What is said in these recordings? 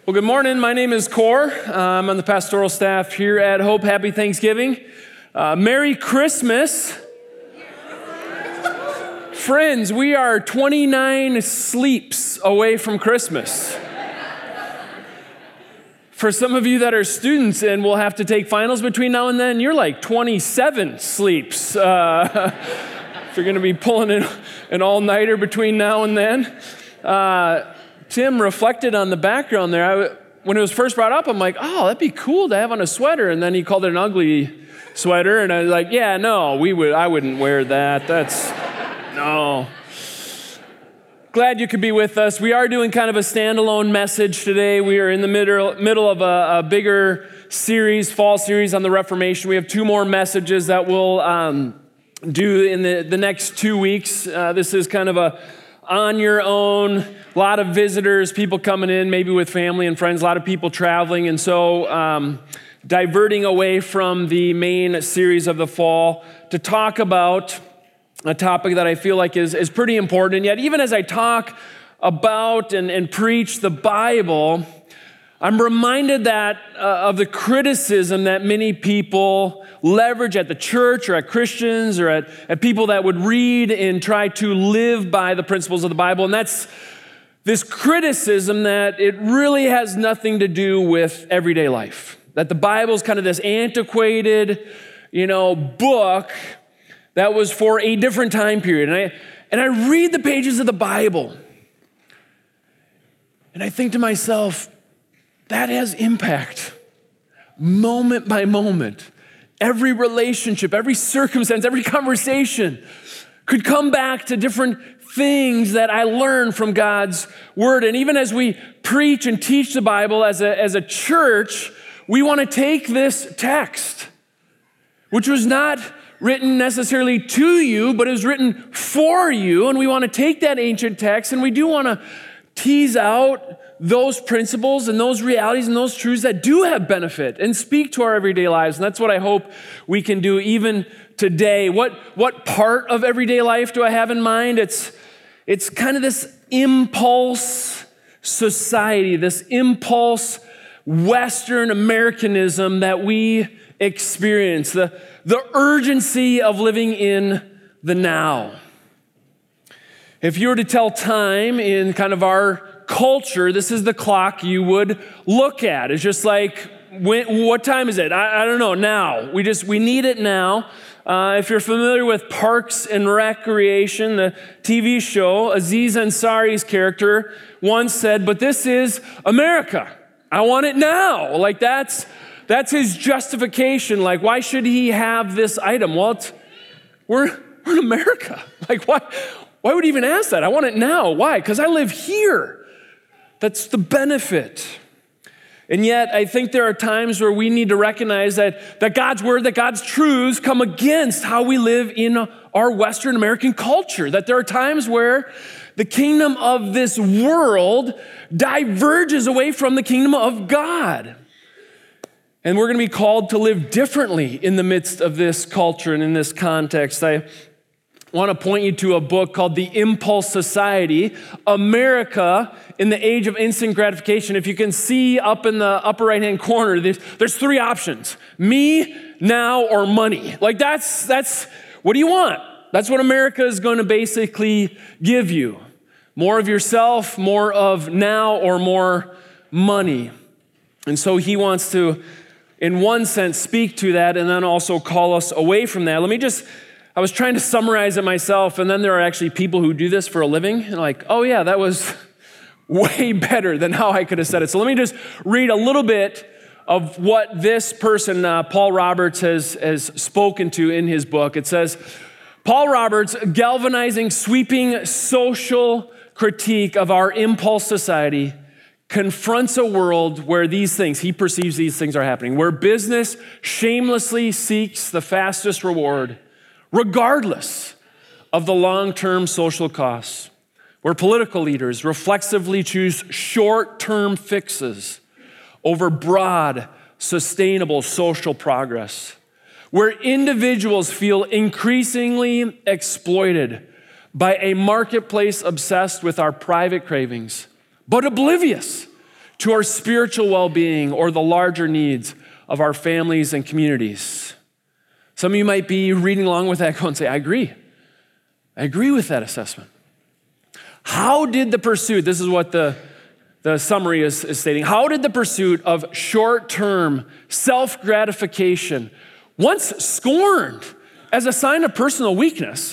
Well, good morning. My name is Cor. I'm on the pastoral staff here at Hope. Happy Thanksgiving. Merry Christmas. Friends, we are 29 sleeps away from Christmas. For some of you that are students and will have to take finals between now and then, you're like 27 sleeps. If you're going to be pulling an all-nighter between now and then. Tim reflected on the background there. When it was first brought up, I'm like, oh, that'd be cool to have on a sweater. And then he called it an ugly sweater. And I was like, yeah, no, I wouldn't wear that. No. Glad you could be with us. We are doing kind of a standalone message today. We are in the middle of a bigger series, fall series on the Reformation. We have two more messages that we'll do in the next 2 weeks. This is kind of a on your own, a lot of visitors, people coming in, maybe with family and friends, a lot of people traveling. And so diverting away from the main series of the fall to talk about a topic that I feel like is pretty important. And yet, even as I talk about and preach the Bible, I'm reminded that of the criticism that many people leverage at the church or at Christians or at people that would read and try to live by the principles of the Bible. And that's this criticism that it really has nothing to do with everyday life. That the Bible is kind of this antiquated, book that was for a different time period. And I read the pages of the Bible and I think to myself, that has impact moment by moment. Every relationship, every circumstance, every conversation could come back to different things that I learned from God's word. And even as we preach and teach the Bible as a church, we want to take this text, which was not written necessarily to you, but it was written for you. And we want to take that ancient text and we do want to tease out those principles and those realities and those truths that do have benefit and speak to our everyday lives. And that's what I hope we can do even today. What part of everyday life do I have in mind? It's kind of this impulse society, this impulse Western Americanism that we experience, the urgency of living in the now. If you were to tell time in kind of our culture, this is the clock you would look at. It's just like, what time is it? I don't know, now. We need it now. If you're familiar with Parks and Recreation, the TV show, Aziz Ansari's character once said, but this is America. I want it now. Like that's his justification. Like, why should he have this item? Well, we're in America. Like, why would he even ask that? I want it now. Why? Because I live here. That's the benefit. And yet, I think there are times where we need to recognize that God's word, that God's truths come against how we live in our Western American culture. That there are times where the kingdom of this world diverges away from the kingdom of God. And we're going to be called to live differently in the midst of this culture and in this context. I want to point you to a book called The Impulse Society, America in the Age of Instant Gratification. If you can see up in the upper right-hand corner, there's three options: me, now, or money. Like that's what do you want? That's what America is going to basically give you. More of yourself, more of now, or more money. And so he wants to, in one sense, speak to that and then also call us away from that. I was trying to summarize it myself, and then there are actually people who do this for a living, and like, oh yeah, that was way better than how I could have said it. So let me just read a little bit of what this person, Paul Roberts, has spoken to in his book. It says, Paul Roberts, galvanizing, sweeping social critique of our impulse society, confronts a world where he perceives these things are happening, where business shamelessly seeks the fastest reward, regardless of the long-term social costs, where political leaders reflexively choose short-term fixes over broad, sustainable social progress, where individuals feel increasingly exploited by a marketplace obsessed with our private cravings, but oblivious to our spiritual well-being or the larger needs of our families and communities? Some of you might be reading along with that going and say, I agree. I agree with that assessment. How did the pursuit, this is what the summary is stating, how did the pursuit of short-term self-gratification, once scorned as a sign of personal weakness,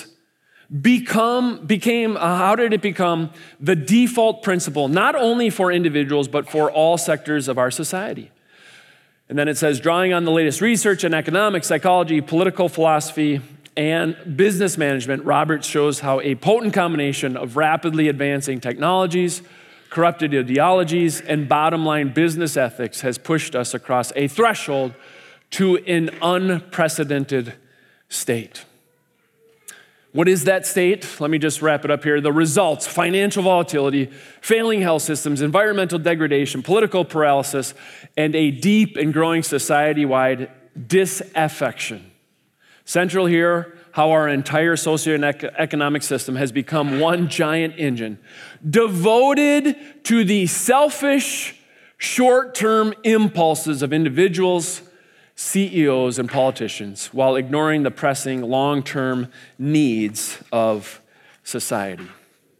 how did it become the default principle, not only for individuals, but for all sectors of our society? And then it says, drawing on the latest research in economics, psychology, political philosophy, and business management, Roberts shows how a potent combination of rapidly advancing technologies, corrupted ideologies, and bottom-line business ethics has pushed us across a threshold to an unprecedented state. What is that state? Let me just wrap it up here. The results: financial volatility, failing health systems, environmental degradation, political paralysis, and a deep and growing society-wide disaffection. Central here, how our entire socioeconomic system has become one giant engine devoted to the selfish, short-term impulses of individuals, CEOs, and politicians, while ignoring the pressing long-term needs of society.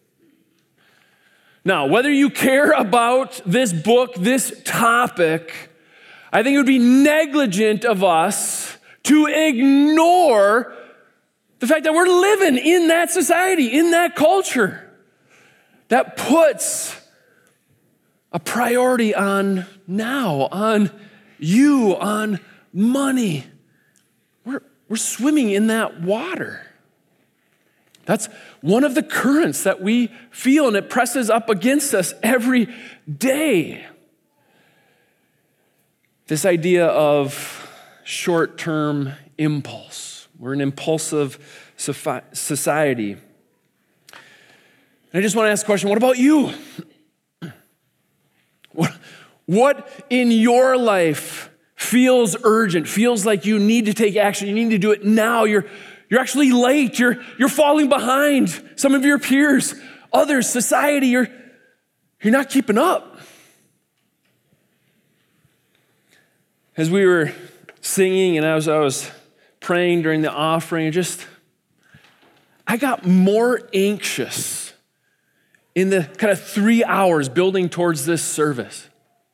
Now, whether you care about this book, this topic, I think it would be negligent of us to ignore the fact that we're living in that society, in that culture that puts a priority on now, on you, on money. We're swimming in that water. That's one of the currents that we feel, and it presses up against us every day. This idea of short-term impulse. We're an impulsive society. And I just want to ask a question, what about you? What in your life feels urgent, feels like you need to take action, you need to do it now? You're actually late, you're falling behind some of your peers, others, society, you're not keeping up. As we were singing and as I was praying during the offering, I got more anxious in the kind of 3 hours building towards this service.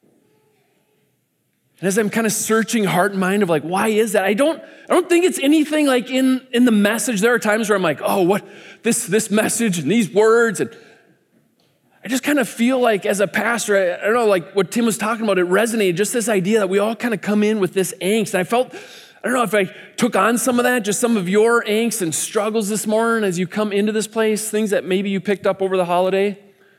And as I'm kind of searching heart and mind of like, why is that? I don't think it's anything like in the message. There are times where I'm like, oh, what this message and these words. And I just kind of feel like as a pastor, I don't know, like what Tim was talking about, it resonated, just this idea that we all kind of come in with this angst. And I felt, I don't know if I took on some of that, just some of your angst and struggles this morning as you come into this place, things that maybe you picked up over the holiday.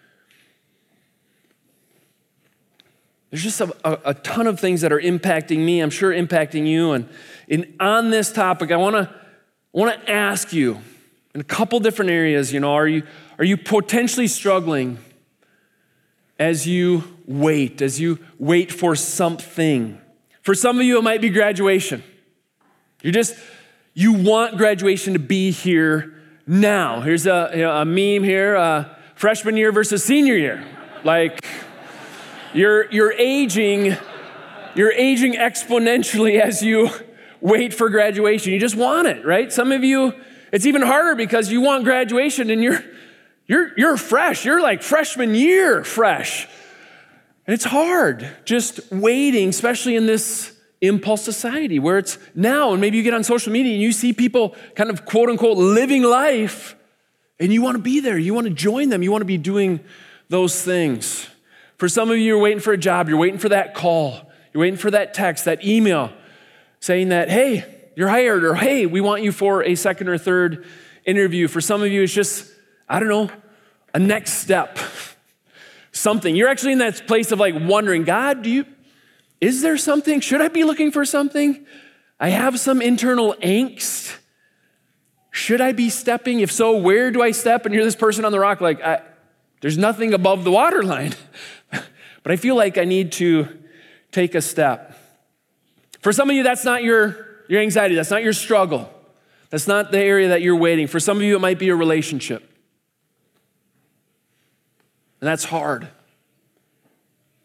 There's just a ton of things that are impacting me, I'm sure impacting you. And on this topic, I want to ask you in a couple different areas, are you potentially struggling as you wait for something? For some of you, it might be graduation. You want graduation to be here now. Here's a meme here, freshman year versus senior year. Like, You're aging exponentially as you wait for graduation. You just want it, right? Some of you, it's even harder because you want graduation and you're fresh. You're like freshman year fresh. And it's hard just waiting, especially in this impulse society where it's now, and maybe you get on social media and you see people kind of quote unquote living life and you want to be there. You want to join them. You want to be doing those things. For some of you, you're waiting for a job. You're waiting for that call. You're waiting for that text, that email saying that, hey, you're hired, or hey, we want you for a second or third interview. For some of you, it's just, I don't know, a next step, something. You're actually in that place of like wondering, God, is there something? Should I be looking for something? I have some internal angst. Should I be stepping? If so, where do I step? And you're this person on the rock like, there's nothing above the waterline. But I feel like I need to take a step. For some of you, that's not your anxiety. That's not your struggle. That's not the area that you're waiting. For some of you, it might be a relationship. And that's hard.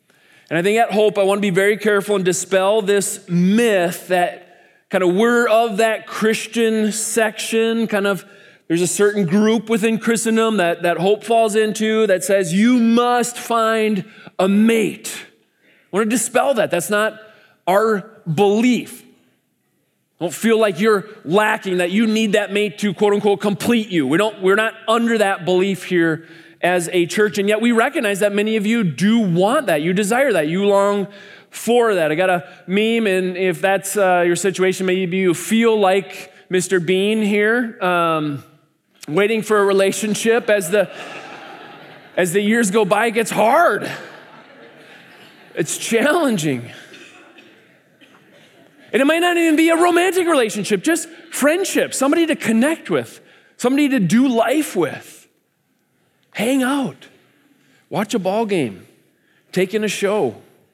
And I think at Hope, I want to be very careful and dispel this myth that kind of we're of that Christian section, kind of there's a certain group within Christendom that Hope falls into that says you must find a mate. I want to dispel that. That's not our belief. Don't feel like you're lacking, that you need that mate to quote unquote complete you. We're not under that belief here as a church, and yet we recognize that many of you do want that. You desire that. You long for that. I got a meme, and if that's your situation, maybe you feel like Mr. Bean here, waiting for a relationship as the years go by. It gets hard. It's challenging. And it might not even be a romantic relationship, just friendship, somebody to connect with, somebody to do life with. Hang out, watch a ball game, take in a show.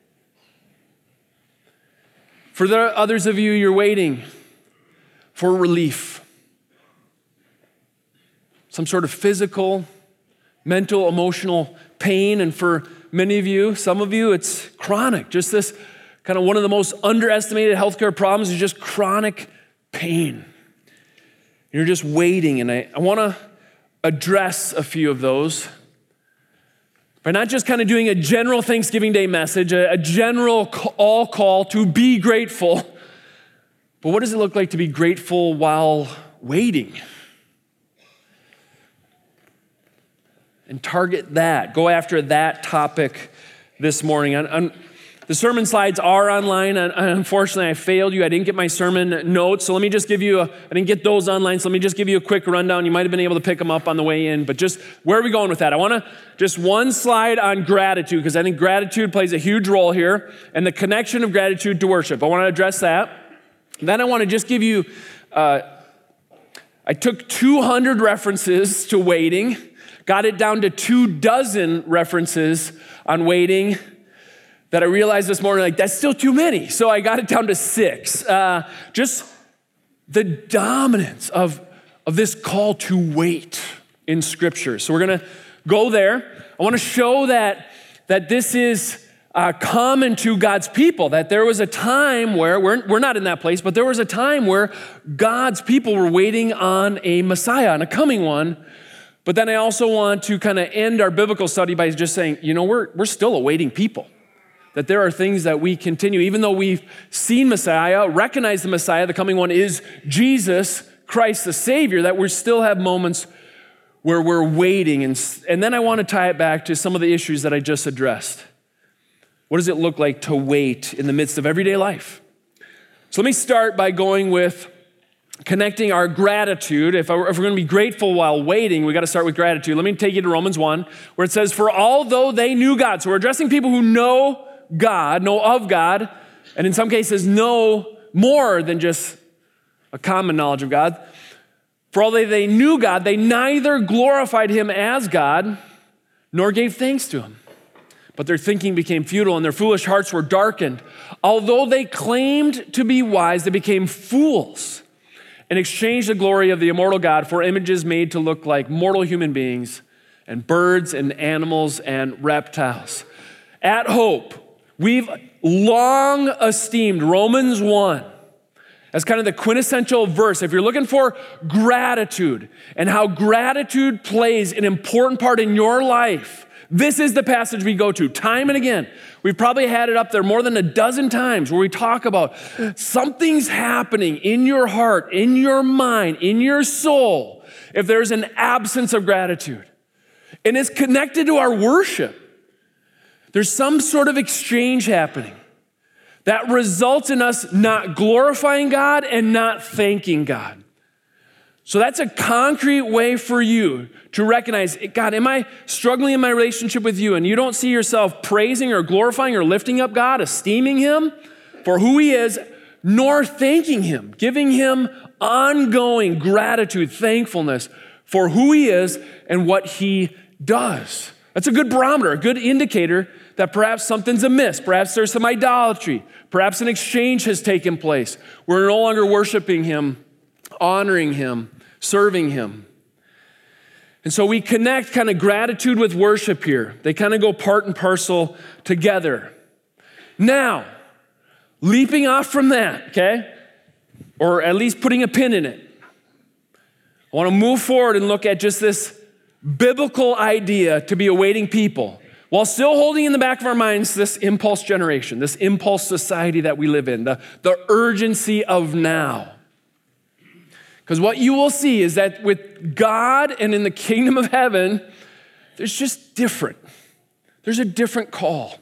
For the others of you, you're waiting for relief. Some sort of physical, mental, emotional pain. And for many of you, some of you, it's chronic. Just this kind of one of the most underestimated healthcare problems is just chronic pain. You're just waiting. And I want to address a few of those by not just kind of doing a general Thanksgiving Day message, a general all call to be grateful, but what does it look like to be grateful while waiting? And target that, go after that topic this morning. The sermon slides are online. Unfortunately, I failed you. I didn't get my sermon notes. So let me just give you I didn't get those online. So let me just give you a quick rundown. You might have been able to pick them up on the way in, but just where are we going with that? I want to just one slide on gratitude, because I think gratitude plays a huge role here, and the connection of gratitude to worship. I want to address that. Then I want to just give you, I took 200 references to waiting, got it down to 24 references on waiting, that I realized this morning, like, that's still too many. So I got it down to 6. Just the dominance of this call to wait in Scripture. So we're going to go there. I want to show that this is common to God's people, that there was a time where, we're not in that place, but there was a time where God's people were waiting on a Messiah, on a coming one. But then I also want to kind of end our biblical study by just saying, we're still awaiting people. That there are things that we continue, even though we've seen Messiah, recognize the Messiah, the coming one is Jesus Christ, the Savior, that we still have moments where we're waiting. And then I want to tie it back to some of the issues that I just addressed. What does it look like to wait in the midst of everyday life? So let me start by going with connecting our gratitude. If we're going to be grateful while waiting, we got to start with gratitude. Let me take you to Romans 1, where it says, for although they knew God. So we're addressing people who know God, know of God, and in some cases know more than just a common knowledge of God. For although they knew God, they neither glorified him as God, nor gave thanks to him. But their thinking became futile, and their foolish hearts were darkened. Although they claimed to be wise, they became fools and exchanged the glory of the immortal God for images made to look like mortal human beings and birds and animals and reptiles. At Hope, we've long esteemed Romans 1 as kind of the quintessential verse. If you're looking for gratitude and how gratitude plays an important part in your life, this is the passage we go to time and again. We've probably had it up there more than a dozen times where we talk about something's happening in your heart, in your mind, in your soul, if there's an absence of gratitude. And it's connected to our worship. There's some sort of exchange happening that results in us not glorifying God and not thanking God. So that's a concrete way for you to recognize, God, am I struggling in my relationship with you? And you don't see yourself praising or glorifying or lifting up God, esteeming him for who he is, nor thanking him, giving him ongoing gratitude, thankfulness for who he is and what he does. That's a good barometer, a good indicator that perhaps something's amiss. Perhaps there's some idolatry. Perhaps an exchange has taken place. We're no longer worshiping him, honoring him, serving him. And so we connect kind of gratitude with worship here. They kind of go part and parcel together. Now, leaping off from that, okay? Or at least putting a pin in it. I want to move forward and look at just this biblical idea to be awaiting people, while still holding in the back of our minds this impulse generation, this impulse society that we live in, the urgency of now. Because what you will see is that with God and in the kingdom of heaven, there's just different. There's a different call.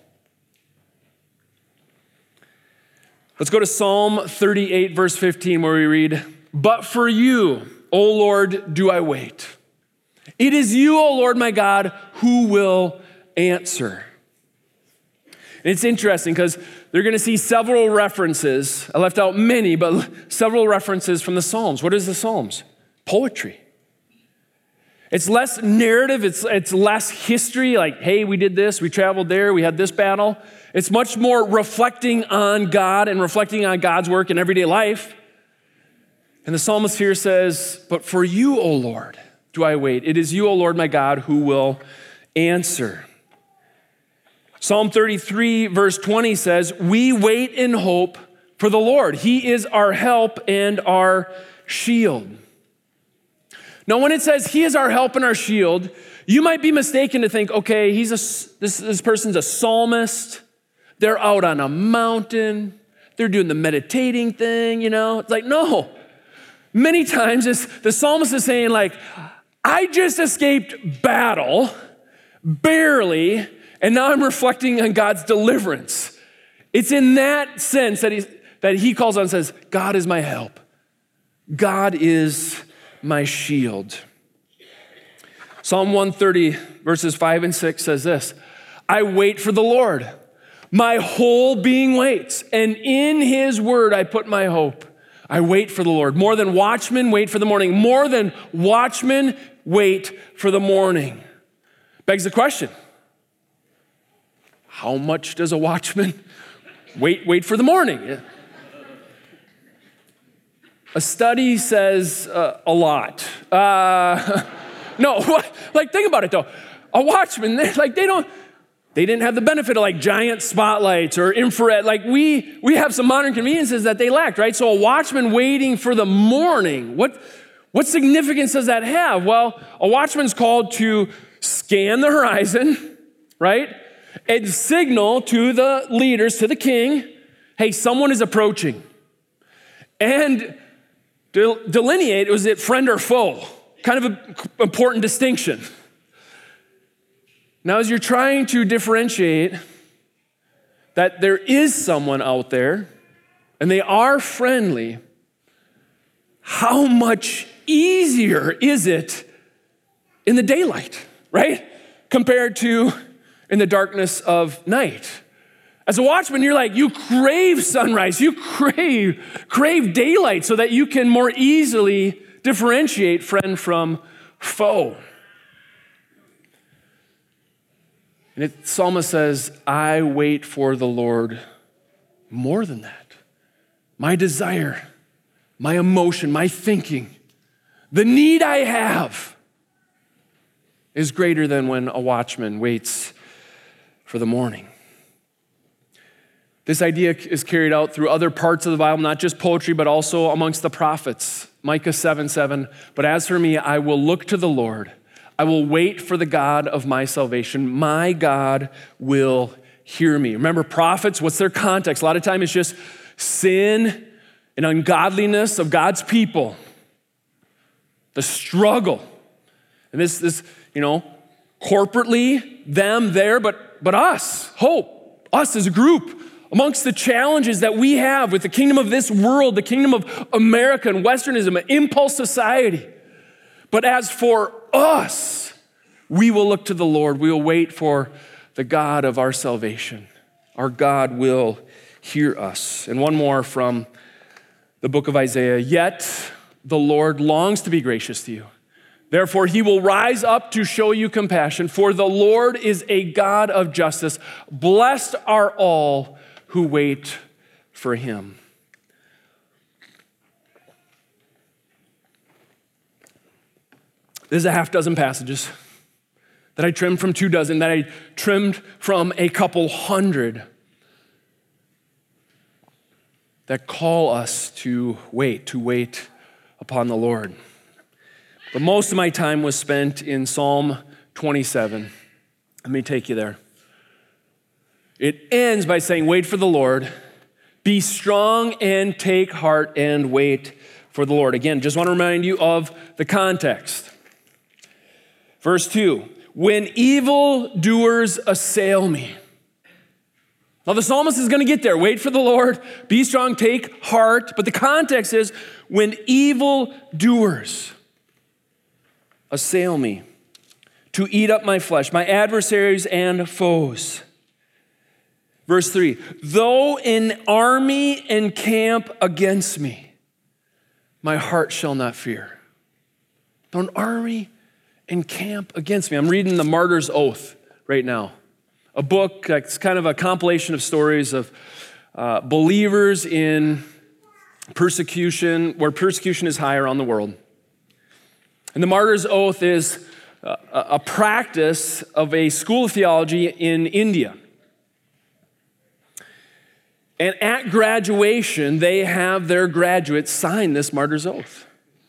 Let's go to Psalm 38, verse 15, where we read, "But for you, O Lord, do I wait. It is you, O Lord, my God, who will answer." And it's interesting because they're going to see several references. I left out many, but several references from the Psalms. What is the Psalms? Poetry. It's less narrative. It's less history, like, hey, we did this, we traveled there, we had this battle. It's much more reflecting on God and reflecting on God's work in everyday life. And the psalmist here says, "But for you, O Lord, do I wait. It is you, O Lord, my God, who will answer." Psalm 33, verse 20 says, "We wait in hope for the Lord. He is our help and our shield." Now, when it says he is our help and our shield, you might be mistaken to think, okay, this person's a psalmist. They're out on a mountain. They're doing the meditating thing, you know? It's like, no. Many times the psalmist is saying, like, I just escaped battle, barely, and now I'm reflecting on God's deliverance. It's in that sense that he calls on and says, God is my help. God is my shield. Psalm 130, verses 5 and 6 says this, "I wait for the Lord. My whole being waits, and in his word I put my hope. I wait for the Lord. More than watchmen wait for the morning. More than watchmen wait for the morning." Begs the question, how much does a watchman wait for the morning? A study says a lot. No, like think about it though. A watchman, they didn't have the benefit of like giant spotlights or infrared. Like we have some modern conveniences that they lacked, right? So a watchman waiting for the morning, what significance does that have? Well, a watchman's called to scan the horizon, right? And signal to the leaders, to the king, hey, someone is approaching. And delineate, was it friend or foe? Kind of an important distinction. Now, as you're trying to differentiate that there is someone out there and they are friendly, how much easier is it in the daylight, right? Compared to in the darkness of night. As a watchman, you're like, you crave sunrise, you crave daylight so that you can more easily differentiate friend from foe. And the psalmist says, I wait for the Lord more than that. My desire, my emotion, my thinking, the need I have is greater than when a watchman waits for the morning. This idea is carried out through other parts of the Bible, not just poetry, but also amongst the prophets. Micah 7:7, "But as for me, I will look to the Lord. I will wait for the God of my salvation. My God will hear me." Remember, prophets, what's their context? A lot of times it's just sin and ungodliness of God's people. The struggle. And this, corporately, them there, but us, hope, us as a group, amongst the challenges that we have with the kingdom of this world, the kingdom of America and Westernism, an impulse society. But as for us, we will look to the Lord. We will wait for the God of our salvation. Our God will hear us. And one more from the book of Isaiah. "Yet the Lord longs to be gracious to you. Therefore, he will rise up to show you compassion. For the Lord is a God of justice. Blessed are all who wait for him." There's a half dozen passages that I trimmed from 24, that I trimmed from a couple hundred. that call us to wait upon the Lord. But most of my time was spent in Psalm 27. Let me take you there. It ends by saying, wait for the Lord, be strong and take heart and wait for the Lord. Again, just want to remind you of the context. Verse 2, when evildoers assail me. Now the psalmist is going to get there. Wait for the Lord, be strong, take heart. But the context is when evildoers assail me to eat up my flesh, my adversaries and foes. Verse 3, though an army encamp against me, my heart shall not fear. Though an army encamp against me. I'm reading The Martyr's Oath right now. A book that's kind of a compilation of stories of believers in persecution, where persecution is high around the world. And the Martyr's Oath is a practice of a school of theology in India. And at graduation, they have their graduates sign this Martyr's Oath.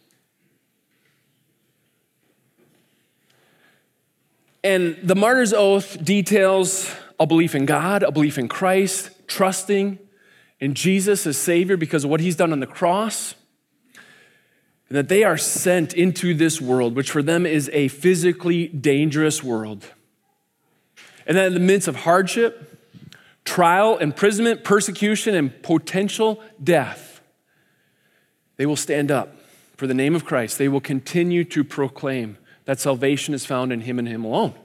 And the Martyr's Oath details a belief in God, a belief in Christ, trusting in Jesus as Savior because of what he's done on the cross, and that they are sent into this world, which for them is a physically dangerous world. And that in the midst of hardship, trial, imprisonment, persecution, and potential death, they will stand up for the name of Christ. They will continue to proclaim that salvation is found in him and him alone.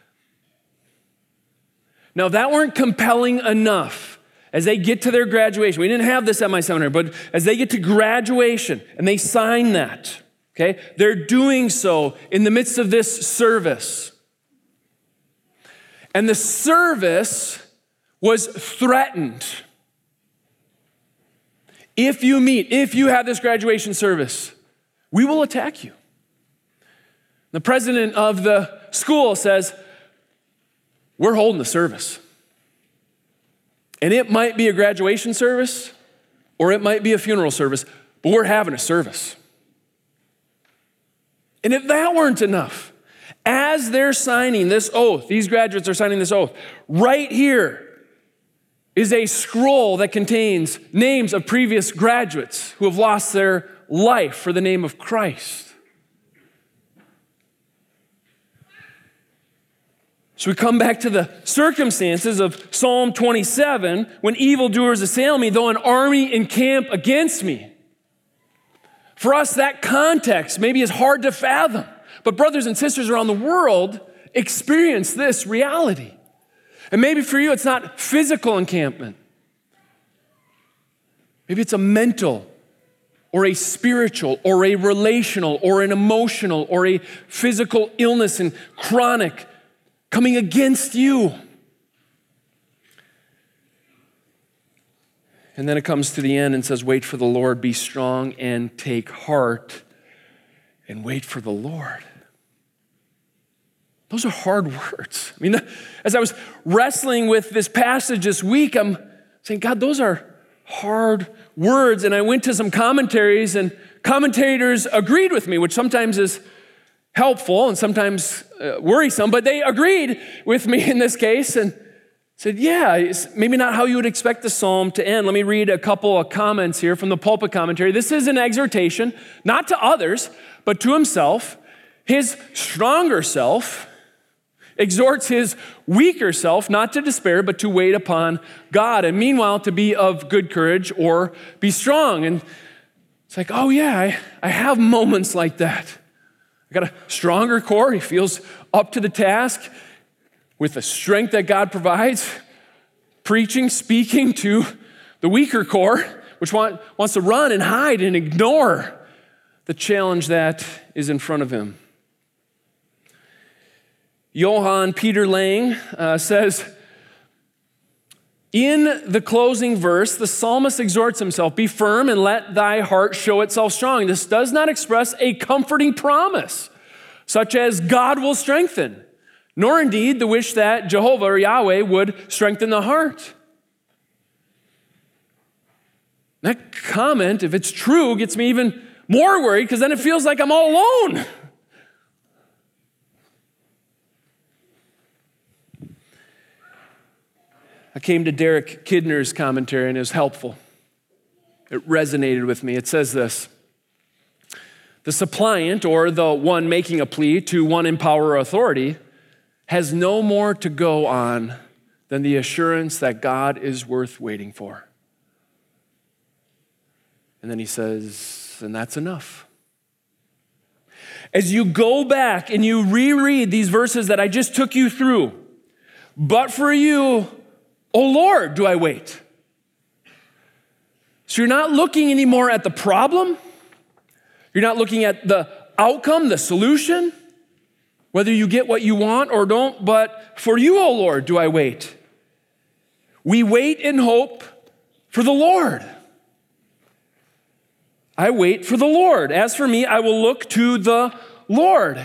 Now, if that weren't compelling enough, as they get to their graduation, we didn't have this at my seminary, but as they get to graduation and they sign that, okay, they're doing so in the midst of this service. And the service was threatened. If you have this graduation service, we will attack you. The president of the school says, we're holding the service. And it might be a graduation service or it might be a funeral service, but we're having a service. And if that weren't enough, as they're signing this oath, these graduates are signing this oath, right here is a scroll that contains names of previous graduates who have lost their life for the name of Christ. So we come back to the circumstances of Psalm 27, when evildoers assail me, though an army encamp against me. For us, that context maybe is hard to fathom, but brothers and sisters around the world experience this reality. And maybe for you, it's not physical encampment. Maybe it's a mental or a spiritual or a relational or an emotional or a physical illness and chronic coming against you. And then it comes to the end and says, wait for the Lord, be strong and take heart and wait for the Lord. Those are hard words. I mean, as I was wrestling with this passage this week, I'm saying, God, those are hard words. And I went to some commentaries and commentators agreed with me, which sometimes is helpful and sometimes worrisome, but they agreed with me in this case and said, yeah, it's maybe not how you would expect the psalm to end. Let me read a couple of comments here from the pulpit commentary. This is an exhortation, not to others, but to himself. His stronger self exhorts his weaker self not to despair, but to wait upon God, and meanwhile to be of good courage or be strong. And it's like, oh yeah, I have moments like that. I got a stronger core. He feels up to the task with the strength that God provides, preaching, speaking to the weaker core, which wants to run and hide and ignore the challenge that is in front of him. Johann Peter Lang says, in the closing verse, the psalmist exhorts himself, be firm and let thy heart show itself strong. This does not express a comforting promise, such as God will strengthen, nor indeed the wish that Jehovah or Yahweh would strengthen the heart. That comment, if it's true, gets me even more worried because then it feels like I'm all alone. I came to Derek Kidner's commentary and it was helpful. It resonated with me. It says this: the suppliant, or the one making a plea to one in power or authority, has no more to go on than the assurance that God is worth waiting for. And then he says, and that's enough. As you go back and you reread these verses that I just took you through, but for you, O Lord, do I wait. So you're not looking anymore at the problem. You're not looking at the outcome, the solution, whether you get what you want or don't, but for you, O Lord, do I wait. We wait in hope for the Lord. I wait for the Lord. As for me, I will look to the Lord.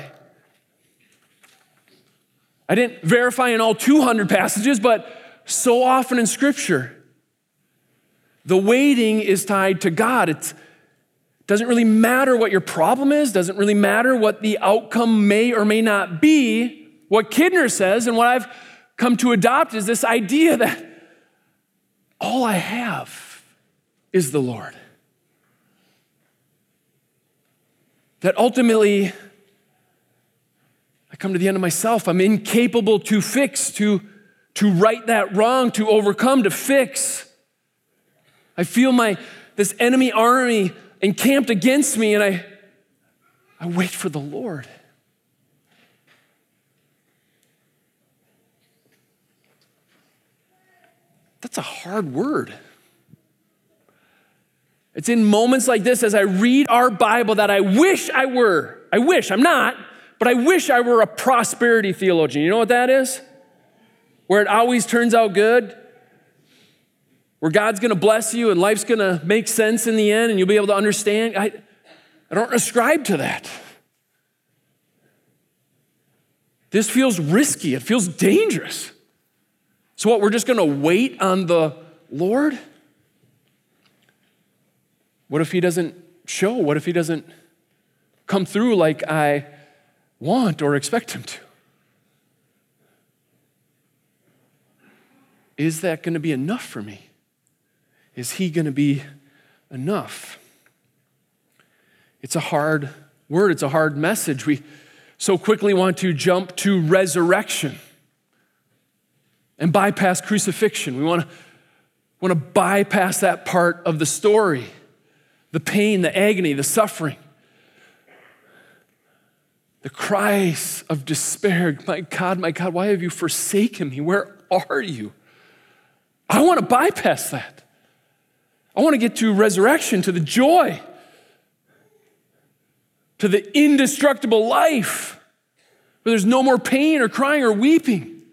I didn't verify in all 200 passages, but so often in Scripture, the waiting is tied to God. It doesn't really matter what your problem is, doesn't really matter what the outcome may or may not be. What Kidner says and what I've come to adopt is this idea that all I have is the Lord. That ultimately, I come to the end of myself. I'm incapable to fix, to right that wrong, to overcome, to fix. I feel this enemy army encamped against me, and I wait for the Lord. That's a hard word. It's in moments like this as I read our Bible that I wish I were. I wish, I'm not, but I wish I were a prosperity theologian. You know what that is? Where it always turns out good, where God's going to bless you and life's going to make sense in the end and you'll be able to understand. I don't ascribe to that. This feels risky. It feels dangerous. So what, we're just going to wait on the Lord? What if he doesn't show? What if he doesn't come through like I want or expect him to? Is that going to be enough for me? Is he going to be enough? It's a hard word. It's a hard message. We so quickly want to jump to resurrection and bypass crucifixion. We want to bypass that part of the story. The pain, the agony, the suffering, the cries of despair. My God, why have you forsaken me? Where are you? I want to bypass that. I want to get to resurrection, to the joy, to the indestructible life, where there's no more pain or crying or weeping.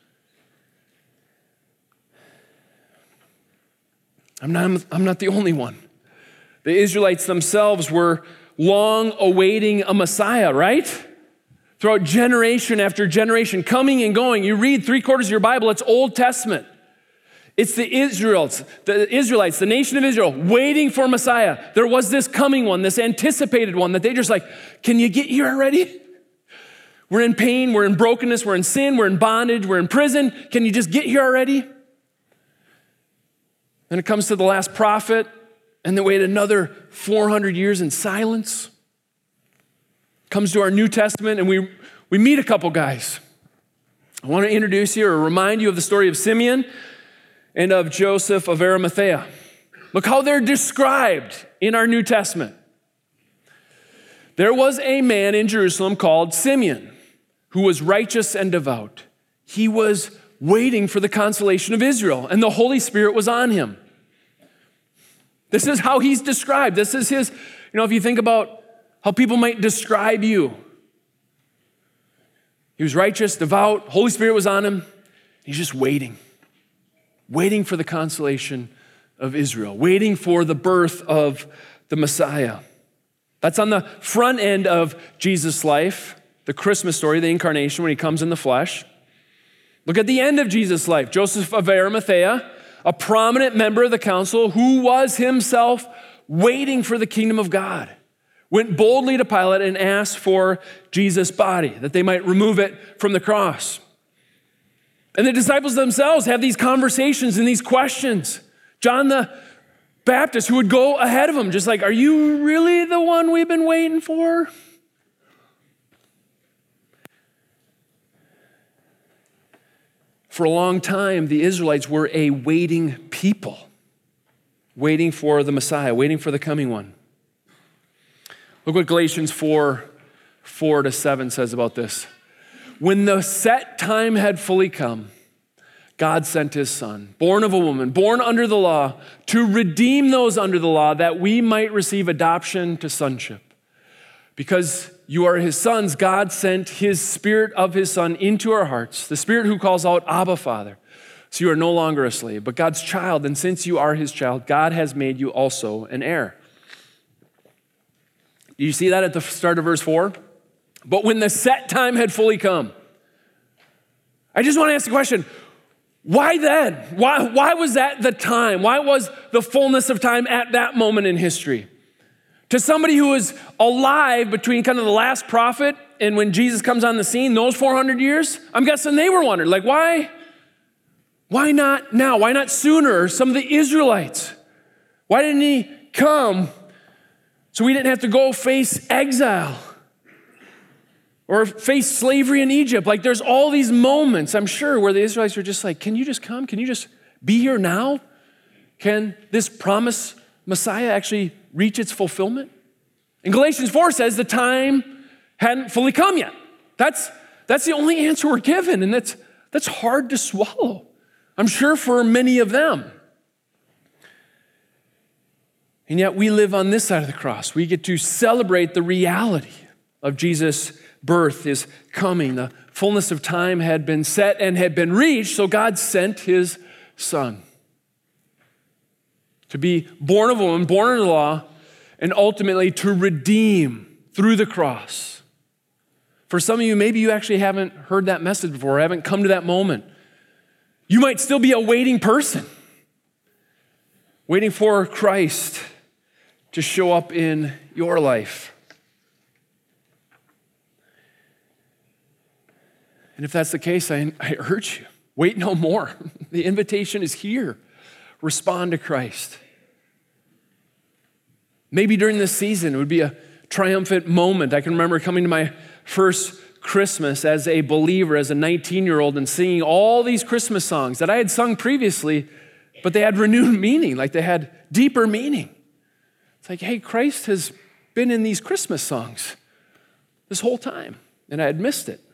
I'm not the only one. The Israelites themselves were long awaiting a Messiah, right? Throughout generation after generation, coming and going. You read 3/4 of your Bible, it's Old Testament. It's the Israelites, the nation of Israel, waiting for Messiah. There was this coming one, this anticipated one that they just like, can you get here already? We're in pain, we're in brokenness, we're in sin, we're in bondage, we're in prison. Can you just get here already? Then it comes to the last prophet, and then wait another 400 years in silence. Comes to our New Testament, and we meet a couple guys. I want to introduce you or remind you of the story of Simeon and of Joseph of Arimathea. Look how they're described in our New Testament. There was a man in Jerusalem called Simeon who was righteous and devout. He was waiting for the consolation of Israel, and the Holy Spirit was on him. This is how he's described. This is his, if you think about how people might describe you. He was righteous, devout, Holy Spirit was on him. He's just waiting for the consolation of Israel, waiting for the birth of the Messiah. That's on the front end of Jesus' life, the Christmas story, the incarnation when he comes in the flesh. Look at the end of Jesus' life. Joseph of Arimathea, a prominent member of the council who was himself waiting for the kingdom of God, went boldly to Pilate and asked for Jesus' body, that they might remove it from the cross. And the disciples themselves have these conversations and these questions. John the Baptist, who would go ahead of him, just like, are you really the one we've been waiting for? For a long time, the Israelites were a waiting people, waiting for the Messiah, waiting for the coming one. Look what Galatians 4:4-7 says about this. When the set time had fully come, God sent his son, born of a woman, born under the law, to redeem those under the law, that we might receive adoption to sonship. Because you are his sons, God sent his Spirit of his Son into our hearts, the Spirit who calls out, Abba, Father. So you are no longer a slave, but God's child, and since you are his child, God has made you also an heir. Do you see that at the start of verse 4? But when the set time had fully come, I just want to ask the question, why then? Why was that the time? Why was the fullness of time at that moment in history? To somebody who was alive between kind of the last prophet and when Jesus comes on the scene, those 400 years, I'm guessing they were wondering, like, why not now? Why not sooner? Some of the Israelites, why didn't he come so we didn't have to go face exile or face slavery in Egypt? Like, there's all these moments, I'm sure, where the Israelites were just like, can you just come? Can you just be here now? Can this promised Messiah actually reach its fulfillment? And Galatians 4 says the time hadn't fully come yet. That's the only answer we're given, and that's hard to swallow, I'm sure, for many of them. And yet we live on this side of the cross. We get to celebrate the reality of Jesus' birth, his coming. The fullness of time had been set and had been reached, so God sent his son to be born of a woman, born under the law, and ultimately to redeem through the cross. For some of you, maybe you actually haven't heard that message before, haven't come to that moment. You might still be a waiting person, waiting for Christ to show up in your life. And if that's the case, I urge you, wait no more. The invitation is here. Respond to Christ. Maybe during this season, it would be a triumphant moment. I can remember coming to my first Christmas as a believer, as a 19-year-old, and singing all these Christmas songs that I had sung previously, but they had renewed meaning, like they had deeper meaning. It's like, hey, Christ has been in these Christmas songs this whole time, and I had missed it.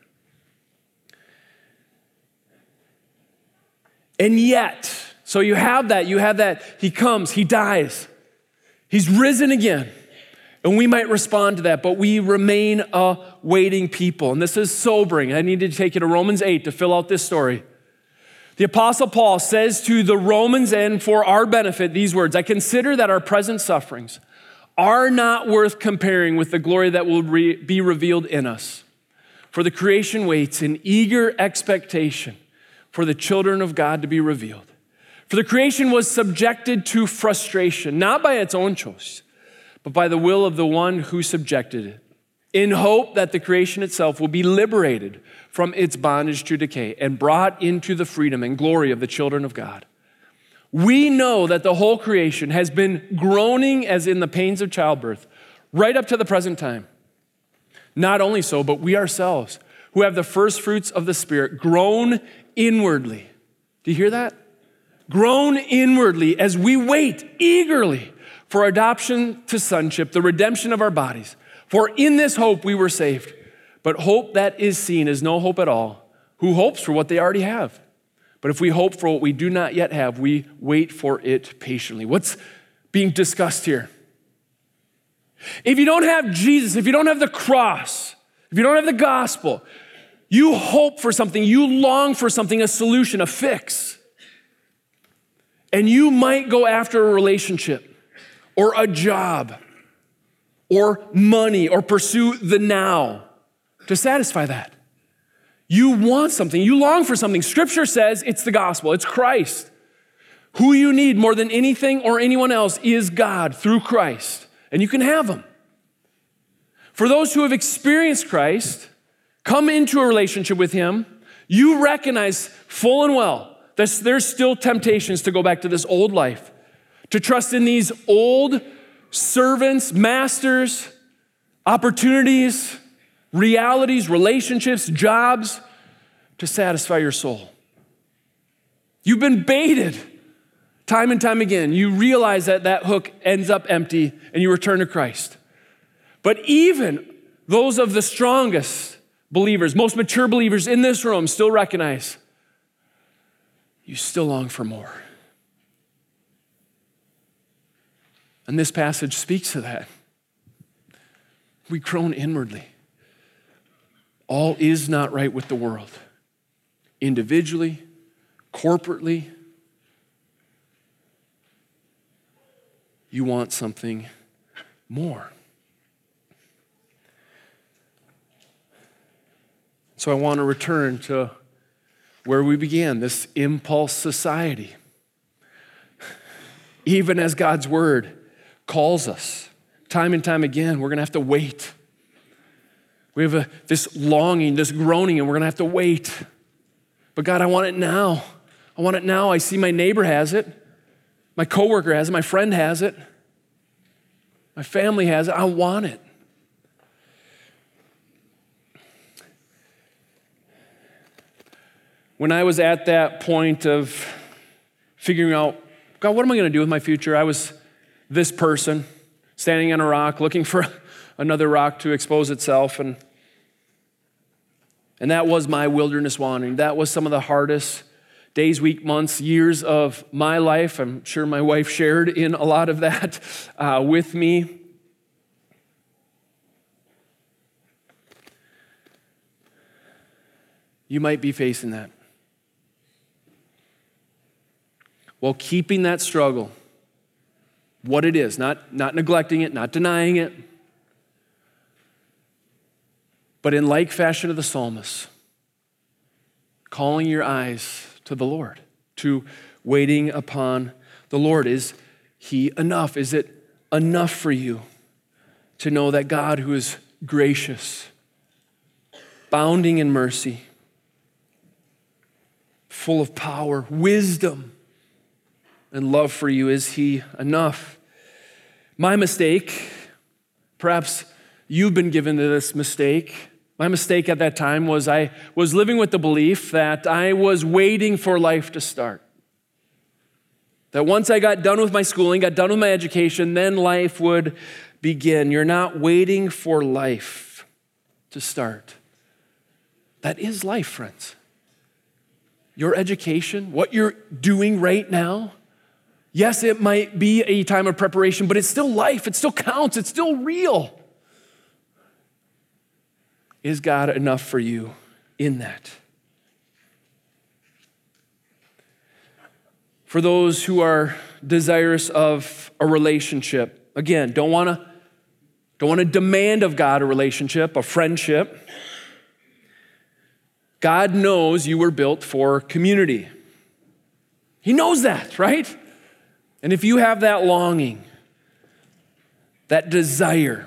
And yet, so you have that, he comes, he dies, he's risen again, and we might respond to that, but we remain a waiting people. And this is sobering. I need to take you to Romans 8 to fill out this story. The Apostle Paul says to the Romans, and for our benefit, these words, I consider that our present sufferings are not worth comparing with the glory that will be revealed in us. For the creation waits in eager expectation for the children of God to be revealed. For the creation was subjected to frustration, not by its own choice, but by the will of the one who subjected it, in hope that the creation itself will be liberated from its bondage to decay and brought into the freedom and glory of the children of God. We know that the whole creation has been groaning as in the pains of childbirth right up to the present time. Not only so, but we ourselves, who have the first fruits of the Spirit, groan inwardly. Do you hear that? Groan inwardly as we wait eagerly for adoption to sonship, the redemption of our bodies. For in this hope we were saved. But hope that is seen is no hope at all. Who hopes for what they already have? But if we hope for what we do not yet have, we wait for it patiently. What's being discussed here? If you don't have Jesus, if you don't have the cross, if you don't have the gospel, you hope for something, you long for something, a solution, a fix. And you might go after a relationship or a job or money or pursue the now to satisfy that. You want something, you long for something. Scripture says it's the gospel, it's Christ. Who you need more than anything or anyone else is God through Christ, and you can have him. For those who have experienced Christ, come into a relationship with him, you recognize full and well that there's still temptations to go back to this old life, to trust in these old servants, masters, opportunities, realities, relationships, jobs to satisfy your soul. You've been baited time and time again. You realize that that hook ends up empty and you return to Christ. But even those of the strongest believers, most mature believers in this room still recognize you still long for more. And this passage speaks to that. We groan inwardly. All is not right with the world. Individually, corporately, you want something more. So I want to return to where we began, this impulse society. Even as God's word calls us, time and time again, we're going to have to wait. We have this longing, this groaning, and we're going to have to wait. But God, I want it now. I want it now. I see my neighbor has it. My coworker has it. My friend has it. My family has it. I want it. When I was at that point of figuring out, God, what am I going to do with my future? I was this person standing on a rock looking for another rock to expose itself. And that was my wilderness wandering. That was some of the hardest days, weeks, months, years of my life. I'm sure my wife shared in a lot of that with me. You might be facing that. While keeping that struggle, what it is, not neglecting it, not denying it, but in like fashion of the psalmist, calling your eyes to the Lord, to waiting upon the Lord. Is he enough? Is it enough for you to know that God, who is gracious, abounding in mercy, full of power, wisdom, and love for you, is he enough? My mistake, perhaps you've been given to this mistake. My mistake at that time was I was living with the belief that I was waiting for life to start. That once I got done with my schooling, got done with my education, then life would begin. You're not waiting for life to start. That is life, friends. Your education, what you're doing right now, yes, it might be a time of preparation, but it's still life. It still counts. It's still real. Is God enough for you in that? For those who are desirous of a relationship, again, don't want to demand of God a relationship, a friendship. God knows you were built for community. He knows that, right? And if you have that longing, that desire,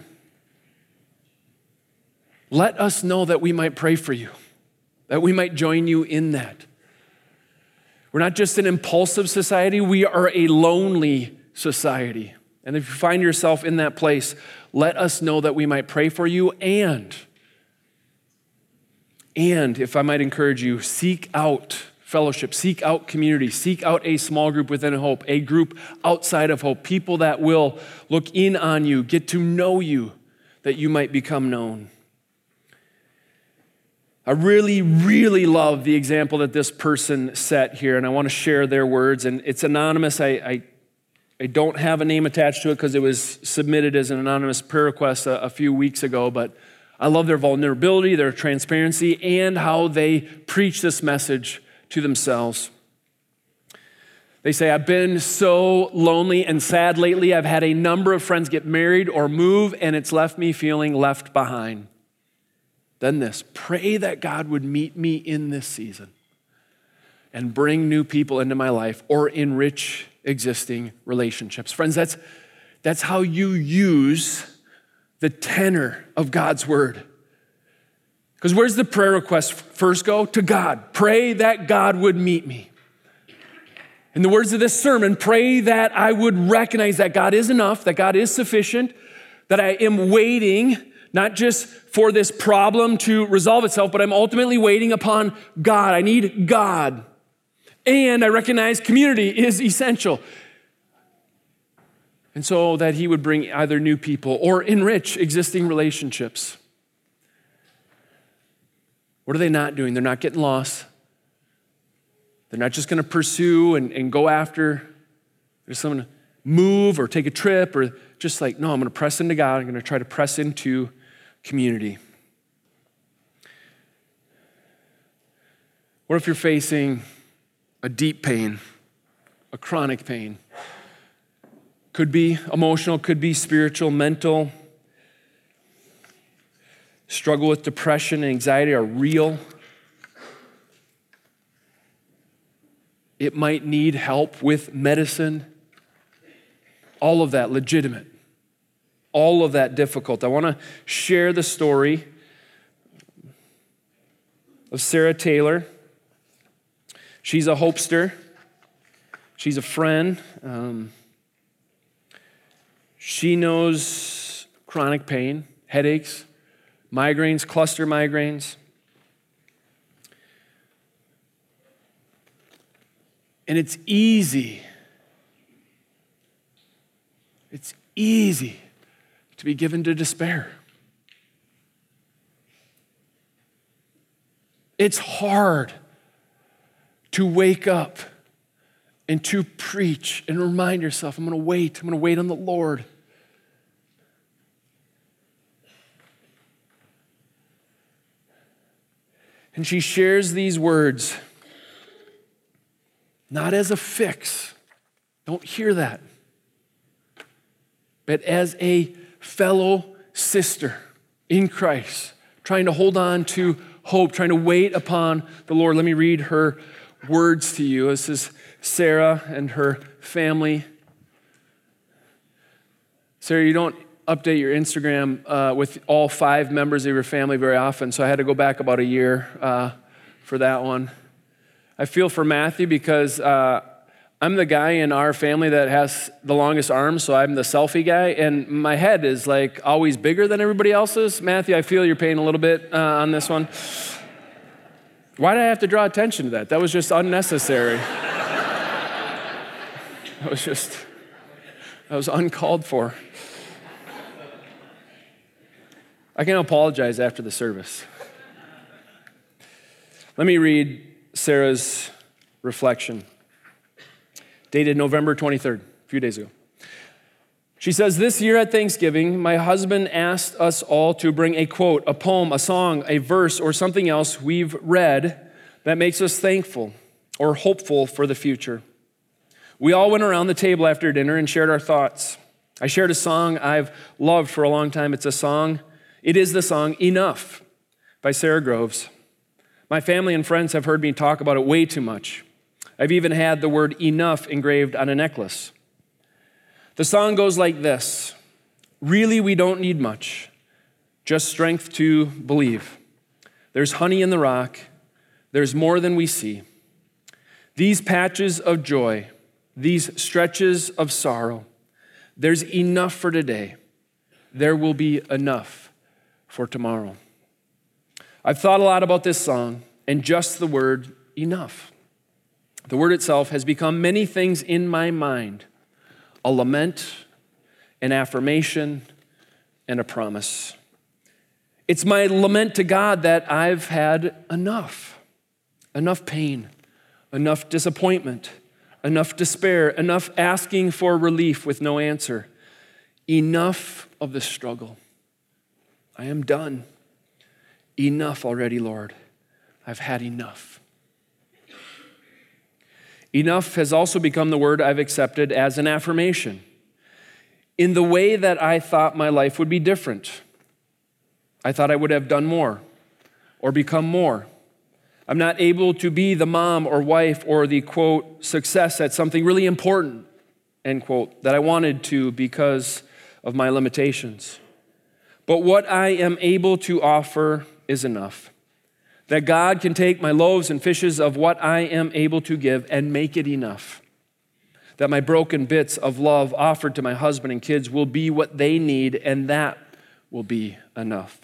let us know that we might pray for you, that we might join you in that. We're not just an impulsive society, we are a lonely society. And if you find yourself in that place, let us know that we might pray for you, and if I might encourage you, seek out fellowship, seek out community, seek out a small group within Hope, a group outside of Hope, people that will look in on you, get to know you, that you might become known. I really, really love the example that this person set here, and I want to share their words, and it's anonymous. I don't have a name attached to it because it was submitted as an anonymous prayer request a few weeks ago, but I love their vulnerability, their transparency, and how they preach this message to themselves. They say, I've been so lonely and sad lately. I've had a number of friends get married or move, and it's left me feeling left behind. Then this, pray that God would meet me in this season. and bring new people into my life or enrich existing relationships. Friends, that's how you use the tenor of God's word. Because where's the prayer request first go? To God. Pray that God would meet me. In the words of this sermon, pray that I would recognize that God is enough, that God is sufficient, that I am waiting not just for this problem to resolve itself, but I'm ultimately waiting upon God. I need God. And I recognize community is essential. And so that he would bring either new people or enrich existing relationships. What are they not doing? They're not getting lost. They're not just going to pursue and go after. They're just going to move or take a trip or just like, no, I'm going to press into God. I'm going to try to press into community. What if you're facing a deep pain, a chronic pain? Could be emotional, could be spiritual, mental. Struggle with depression and anxiety are real. It might need help with medicine. All of that legitimate. All of that difficult. I want to share the story of Sarah Taylor. She's a hopester. She's a friend. She knows chronic pain, headaches, migraines, cluster migraines. And it's easy to be given to despair. It's hard to wake up and to preach and remind yourself, I'm going to wait on the Lord. And she shares these words, not as a fix, don't hear that, but as a fellow sister in Christ, trying to hold on to hope, trying to wait upon the Lord. Let me read her words to you. This is Sarah and her family. Sarah, you don't update your Instagram with all 5 members of your family very often, so I had to go back about a year for that one. I feel for Matthew because I'm the guy in our family that has the longest arms, so I'm the selfie guy, and my head is like always bigger than everybody else's. Matthew, I feel your pain a little bit on this one. Why did I have to draw attention to that? That was just unnecessary. That was uncalled for. I can apologize after the service. Let me read Sarah's reflection, dated November 23rd, a few days ago. She says, this year at Thanksgiving, my husband asked us all to bring a quote, a poem, a song, a verse, or something else we've read that makes us thankful or hopeful for the future. We all went around the table after dinner and shared our thoughts. I shared a song I've loved for a long time. It is the song Enough by Sarah Groves. My family and friends have heard me talk about it way too much. I've even had the word enough engraved on a necklace. The song goes like this. Really, we don't need much, just strength to believe. There's honey in the rock. There's more than we see. These patches of joy, these stretches of sorrow, there's enough for today. There will be enough for tomorrow. I've thought a lot about this song and just the word enough. The word itself has become many things in my mind, a lament, an affirmation, and a promise. It's my lament to God that I've had enough pain, enough disappointment, enough despair, enough asking for relief with no answer, enough of the struggle. I am done. Enough already, Lord. I've had enough. Enough has also become the word I've accepted as an affirmation in the way that I thought my life would be different. I thought I would have done more or become more. I'm not able to be the mom or wife or the, quote, success at something really important, end quote, that I wanted to because of my limitations. But what I am able to offer is enough. That God can take my loaves and fishes of what I am able to give and make it enough. That my broken bits of love offered to my husband and kids will be what they need, and that will be enough.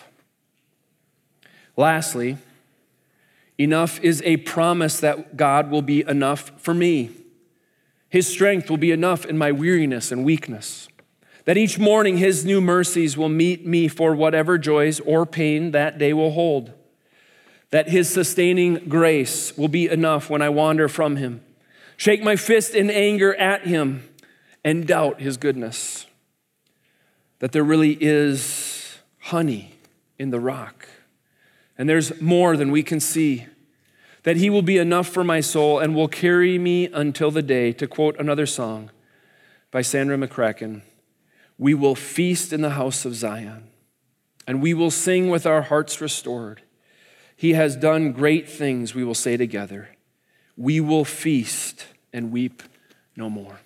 Lastly, enough is a promise that God will be enough for me. His strength will be enough in my weariness and weakness. That each morning His new mercies will meet me for whatever joys or pain that day will hold. That His sustaining grace will be enough when I wander from Him, shake my fist in anger at Him, and doubt His goodness. That there really is honey in the rock, and there's more than we can see. That He will be enough for my soul and will carry me until the day, to quote another song by Sandra McCracken, we will feast in the house of Zion, and we will sing with our hearts restored. He has done great things, we will say together. We will feast and weep no more.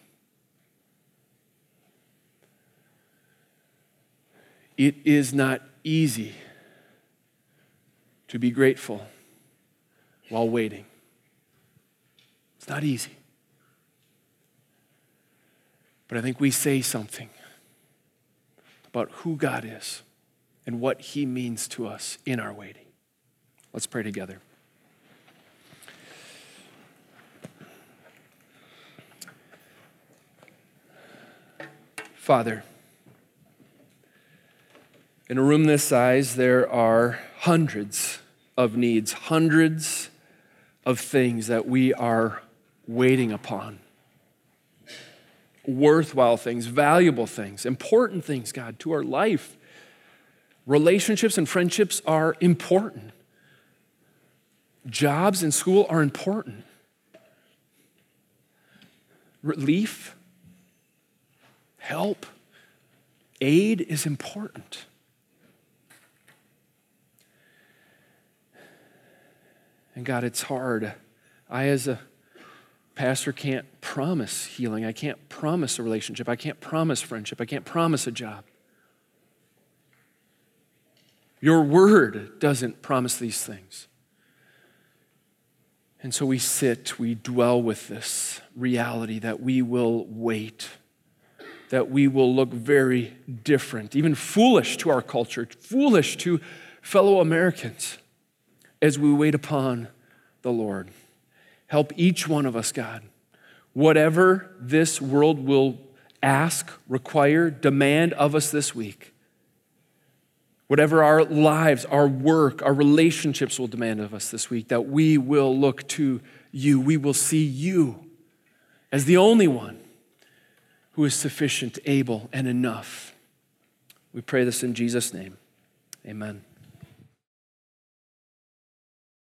It is not easy to be grateful while waiting. It's not easy. But I think we say something about who God is and what He means to us in our waiting. Let's pray together. Father, in a room this size, there are hundreds of needs, hundreds of things that we are waiting upon. Worthwhile things, valuable things, important things, God, to our life. Relationships and friendships are important. Jobs and school are important. Relief, help, aid is important. And God, it's hard. I, as a pastor, can't promise healing. I can't promise a relationship. I can't promise friendship. I can't promise a job. Your word doesn't promise these things. And so we sit, we dwell with this reality that we will wait, that we will look very different, even foolish to our culture, foolish to fellow Americans, as we wait upon the Lord. Help each one of us, God. Whatever this world will ask, require, demand of us this week, whatever our lives, our work, our relationships will demand of us this week, that we will look to You. We will see You as the only one who is sufficient, able, and enough. We pray this in Jesus' name. Amen.